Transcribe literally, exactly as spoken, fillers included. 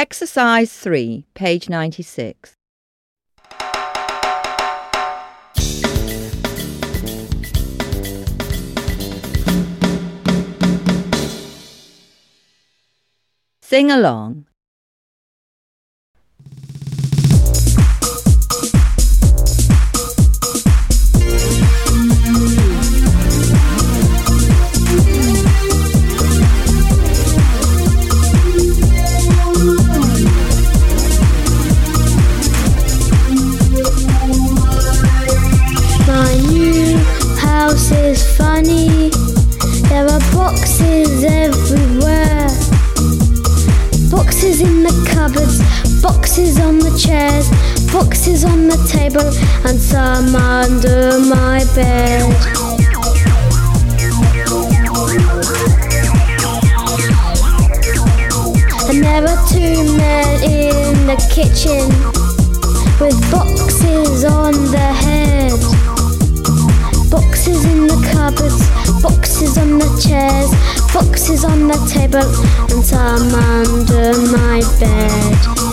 Exercise three, page ninety-six. Sing along. My new house is funny. There are boxes everywhere. Boxes in the cupboards, boxes on the chairs, boxes on the table, and some under my bed. And there are two men in the kitchen with boxes on their head. Boxes in the cupboards, boxes on the chairs, boxes on the table, and some under my bed.